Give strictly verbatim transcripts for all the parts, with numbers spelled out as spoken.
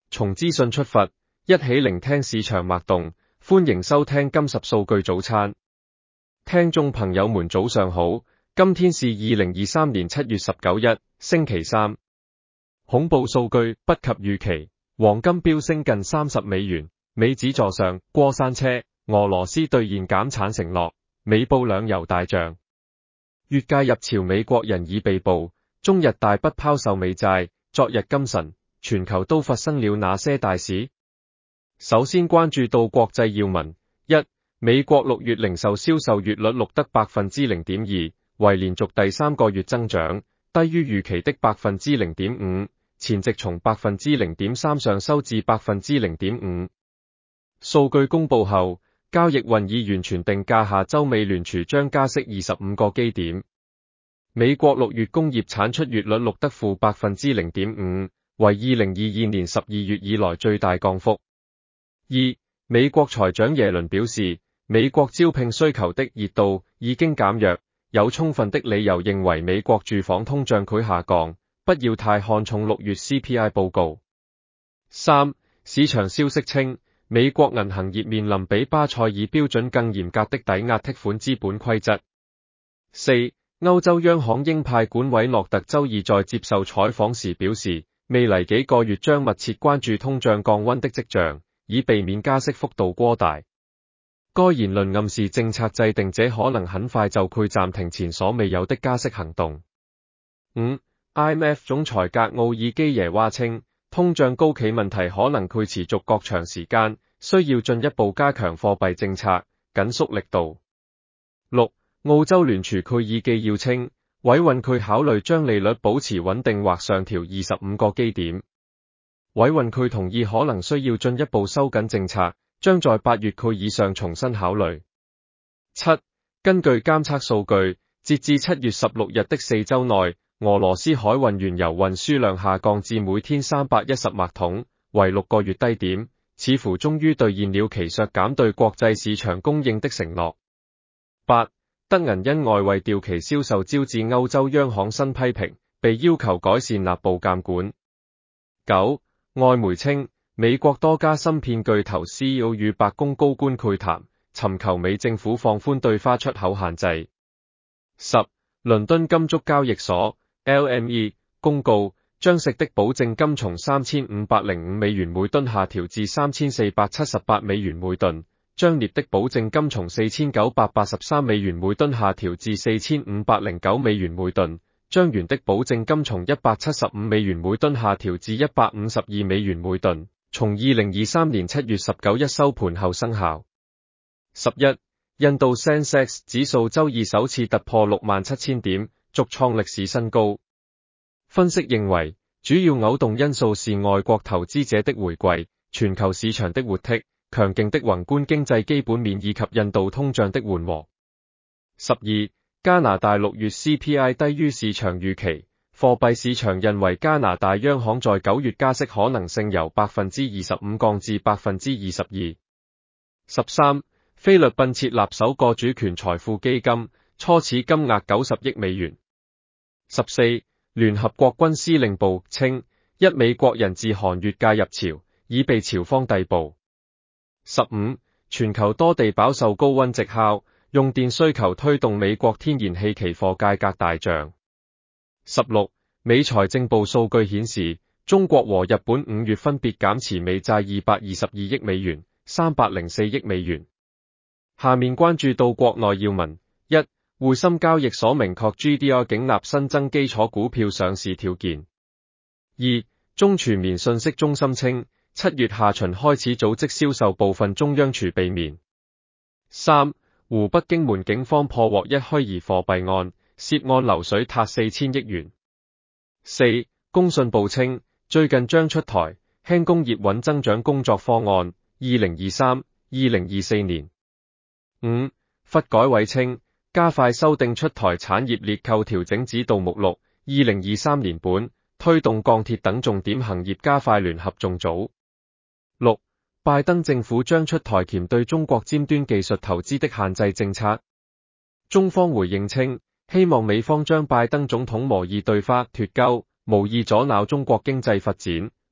從資訊出發，一起聆聽市場脈動。歡迎收聽金十數據早餐。聽眾朋友們早上好，今天是二零二三年七月十九日，星期三。恐怖數據不及預期，黃金飆升近三十美元，美指座上過山車。俄羅斯兌現減產承諾，美布兩油大漲。越界入朝美國人已被捕，中日大筆拋售美債。昨日今晨，全球都發生了哪些大事？首先關注到國際要聞：一、美國六月零售銷售月率錄得百分之零點二，為連續第三個月增長，低於預期的百分之零點五，前值從百分之零點三上修至百分之零點五。數據公布後，交易運已完全定價，下周美聯儲將加息二十五個基點。美國六月工業產出月率錄得負百分之零點五，為二零二二年十二月以來最大降幅。二、美國財長耶倫表示，美國招聘需求的熱度已經減弱，有充分的理由認為美國住房通脹會下降，不要太看重六月 C P I 報告。三、市場消息稱，美國銀行業面臨比巴塞爾標準更嚴格的抵押貸款資本規則。四、歐洲央行鷹派管委諾特周二在接受採訪時表示，未來幾個月將密切關注通脹降溫的跡象，以避免加息幅度過大。該言論暗示政策制定者可能很快就會暫停前所未有的加息行動。五、I M F 總裁格奧爾基耶娃稱，通脹高企問題可能會持續較長時間，需要進一步加強貨幣政策，緊縮力度。六、澳洲聯儲會議紀要稱，委員會考慮將利率保持穩定或上調二十五個基點。委員會同意可能需要進一步收緊政策，將在八月會議上重新考慮。七、根據監測數據，截至七月十六日的四周內，俄羅斯海運原油運輸量下降至每天三百一十萬桶，為六個月低點，似乎終於兌現了其削減對國際市場供應的承諾。八、德銀因外匯掉期銷售招致歐洲央行新批評，被要求改善內部監管。九、外媒稱，美國多家芯片巨頭 C E O 與白宮高官會談，尋求美政府放寬對華出口限制。十、倫敦金足交易所 L M E 公告，將錫的保證金從三千五百零五美元每噸下調至三千四百七十八美元每噸，將鎳的保證金從四千九百八十三美元每噸下調至四千五百零九美元每噸，將鉛的保證金從一百七十五美元每噸下調至一百五十二美元每噸，從二零二三年七月十九日收盤後生效。十一、印度 Sensex 指數周二首次突破六萬七千點，續創歷史新高。分析認為，主要扭動因素是外國投資者的回歸、全球市場的活躍、強勁的宏觀經濟基本面以及印度通脹的緩和。十二、加拿大六月 C P I 低於市場預期，貨幣市場認為加拿大央行在九月加息可能性由百分之二十五降至百分之二十二。十三、菲律賓設立首個主權財富基金，初始金額九十億美元。十四、聯合國軍司令部稱，一美國人自韓越界入朝，已被朝方逮捕。十五、全球多地飽受高溫炙烤，用電需求推動美國天然氣期貨價格大漲。十六、美財政部數據顯示，中國和日本五月分別減持美債二百二十二億美元、三百零四億美元。下面關注到國內要聞：一、匯深交易所明確 G D R 竟納新增基礎股票上市條件。二、中傳媒信息中心稱，七月下旬開始組織銷售部分中央儲備棉。三、湖北荊門警方破獲一虛擬貨幣案，涉案流水達四千億元。四、工信部稱，最近將出台輕工業穩增長工作方案，二零二三、二零二四年。五、發改委稱，加快修訂出台產業列扣調整指導目錄，二零二三年本推動鋼鐵等重點行業加快聯合重組。六、拜登政府將出台鉗對中國尖端技術投資的限制政策。中方回應稱，希望美方將拜登總統模擬對華脫鈎，無意阻撓中國經濟發展，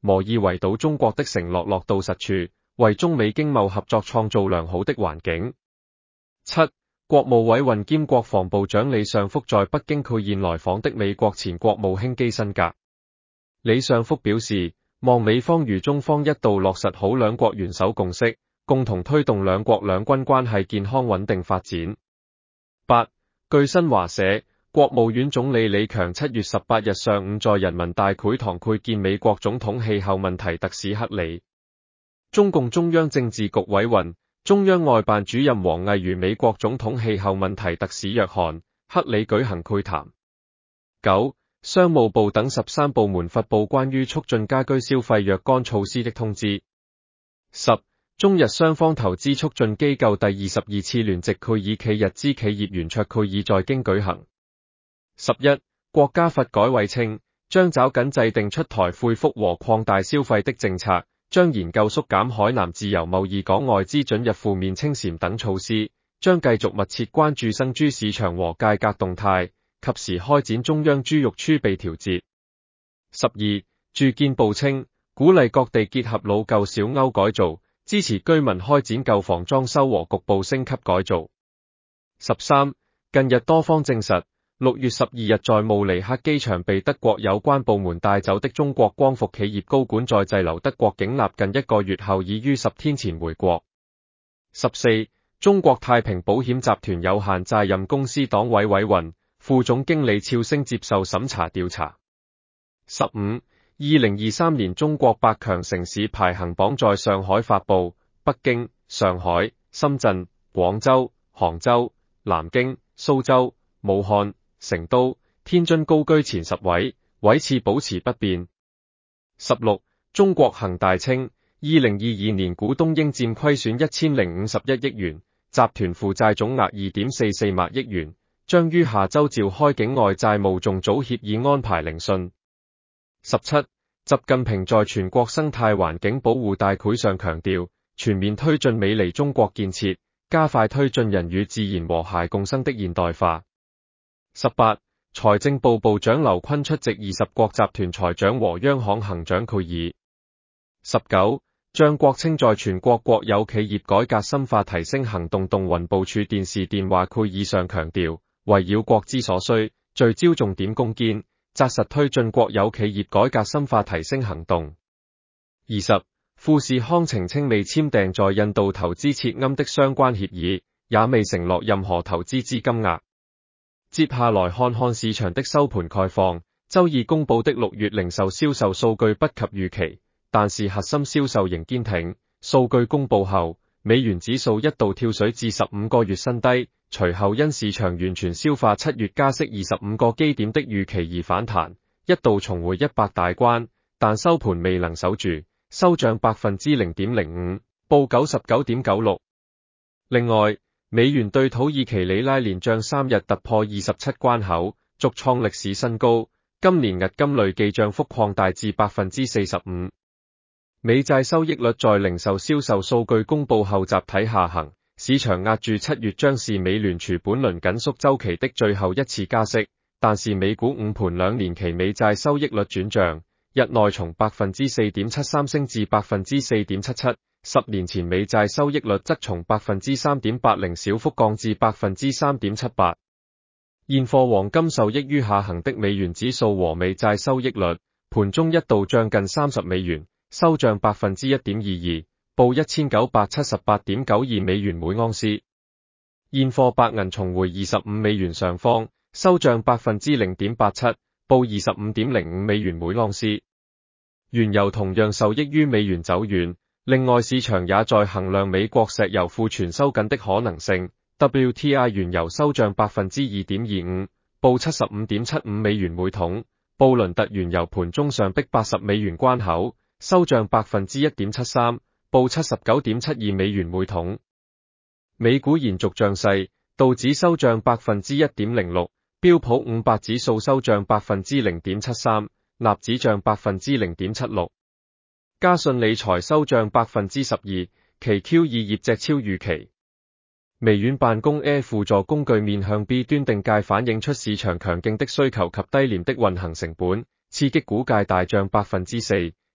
摩爾圍堵中國的承諾落到實處，為中美經貿合作創造良好的環境。七、國務委員兼國防部長李尚福在北京會見來訪的美國前國務卿基辛格。李尚福表示，望美方與中方一道落實好兩國元首共識，共同推動兩國兩軍關係健康穩定發展。八、據新華社，國務院總理李強七月十八日上午在人民大會堂會見美國總統氣候問題特使克里。中共中央政治局委員、中央外辦主任王毅與美國總統氣候問題特使約翰·克里舉行會談。九、商務部等十三部門發布關於促進家居消費若干措施的通知。十、中日雙方投資促進機構第二十二次聯席會議暨日資企業圓桌會議在京舉行。十一、國家發改委稱，將抓緊制定出台恢復和擴大消費的政策，將研究縮減海南自由貿易港外資准入負面清禪等措施，將繼續密切關注生豬市場和價格動態，及時開展中央豬肉儲備調節。十二、住建部稱，鼓勵各地結合老舊小歐改造，支持居民開展舊房裝修和局部升級改造。十三、近日多方證實，六月十二日在慕尼黑機場被德國有關部門帶走的中國光伏企業高管在滯留德國境納近一個月後已於十天前回國。十四、中國太平保險集團有限責任公司黨委委員、副總經理趙星接受審查調查。十五、二零二三年中國百強城市排行榜在上海發布，北京、上海、深圳、廣州、杭州、南京、蘇州、武漢、成都、天津高居前十位，位次保持不變。十六、中國恒大稱，二零二二年股東應佔虧損一千零五十一億元，集團負債總額二點四四萬億元，將於下周召開境外債務重組協議安排聆訊。十七、習近平在全國生態環境保護大會上強調，全面推進美麗中國建設，加快推進人與自然和諧共生的現代化。十八、財政部部長劉昆出席二十國集團財長和央行行長會議。十九、張國清在全國國有企業改革深化提升行動動運部署電視電話會議上強調，圍繞國之所需，聚焦重點攻堅，紮實推進國有企業改革深化提升行動。二十、富士康澄清未簽訂在印度投資撤鞍的相關協議，也未承諾任何投資資金額。接下來看看市場的收盤概況。周二公布的六月零售銷售數據不及預期，但是核心銷售仍堅挺。數據公布後，美元指數一度跳水至十五個月新低，隨後因市場完全消化七月加息二十五個基點的預期而反彈，一度重回一百大關，但收盤未能守住，收漲百分之零點零五，報九十九點九六。另外，美元對土耳其里拉連漲三日突破二十七關口，續創歷史新高。今年日金累計漲幅擴大至百分之四十五。美債收益率在零售銷售數據公布後集體下行，市場押注七月將是美聯儲本輪緊縮週期的最後一次加息，但是美股午盤兩年期美債收益率轉漲，日內從百分之四點七三升至百分之四點七七。十年前美債收益率則從百分之三點八零小幅降至百分之三點七八。現貨黃金受益於下行的美元指數和美債收益率，盤中一度漲近三十美元，收漲百分之一點二二，報一千九百七十八點九二美元每盎司。現貨白銀重回二十五美元上方，收漲百分之零點八七，報二十五點零五美元每盎司。原油同樣受益於美元走軟。另外，市場也在衡量美國石油庫存收緊的可能性。W T I 原油收漲百分之二點二五，報七十五點七五美元每桶。布倫特原油盤中上逼八十美元關口，收漲百分之一點七三，報七十九點七二美元每桶。美股延續漲勢，道指收漲百分之一點零六，標普五百指數收漲百分之零點七三，納指漲百分之零點七六。嘉信理財收漲百分之十二，其 Q 二 業績超預期。微軟辦公 Air 輔助工具面向 B 端定價反映出市場強勁的需求及低廉的運行成本，刺激股價大漲百分之四。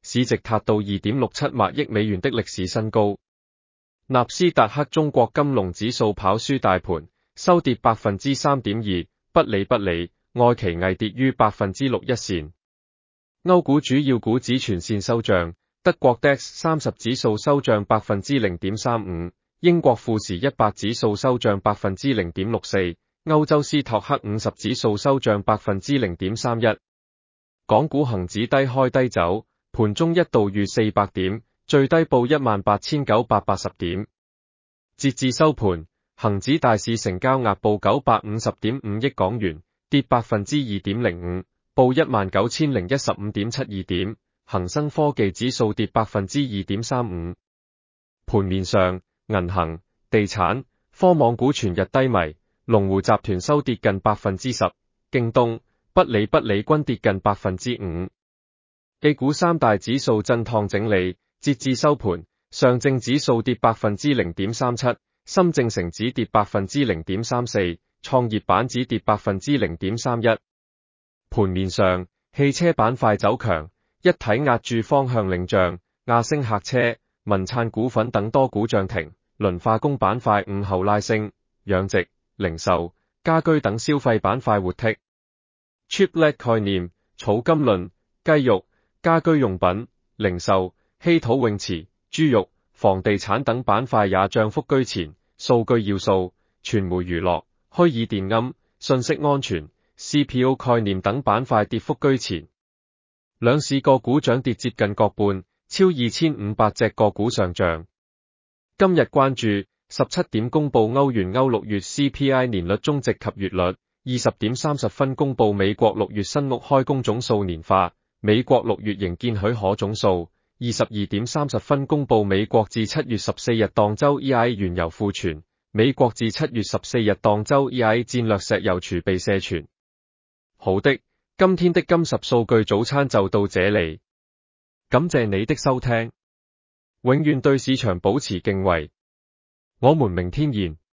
市值達到 二點六七萬億美元的歷史新高。納斯達克中國金龍指數跑輸大盤，收跌百分之三點二，不理不理，愛奇藝跌於百分之六一線。歐股主要股指全線收漲，德國 D A X 三十指數收漲百分之零點三五，英國富時一百指數收漲百分之零點六四，歐洲斯托克五十指數收漲百分之零點三一。港股恒指低開低走，盤中一度逾四百點，最低報一萬八千九百八十點。截至收盤，恒指大市成交額報九百五十點五億港元，跌百分之二點零五，報一萬九千零一十五點七二點。恒生科技指數跌百分之二點三五。盤面上，銀行、地產、科網股全日低迷，龍湖集團收跌近百分之十，京東、不理不理均跌近百分之五。A 股三大指數震盪整理，截至收盤，上證指數跌百分之零點三七，深證成指跌百分之零點三四，創業板指跌百分之零點三一。盤面上，汽車板塊走強。一體壓鑄方向領漲，亞星客車、民燦股份等多股漲停，磷化工板塊午後拉升，養殖、零售、家居等消費板塊活剔。Chiplet 概念、草金輪、雞肉、家居用品、零售、稀土泳池、豬肉、房地產等板塊也漲幅居前。數據要素、傳媒娛樂、虛擬電鵪、信息安全、C P O 概念等板塊跌幅居前。兩市個股漲跌接近各半，超二千五百隻個股上漲。今日關注十七點公布歐元歐六月 C P I 年率終值及月率，二十點三十分公布美國六月新屋開工總數年化，美國六月營建許可總數，二十二點三十分公布美國至七月十四日當周 E I A 原油庫存，美國至七月十四日當周 E I A 戰略石油儲備社存。好的。今天的金十數據早餐就到這裡，感謝你的收聽，永遠對市場保持敬畏，我們明天見。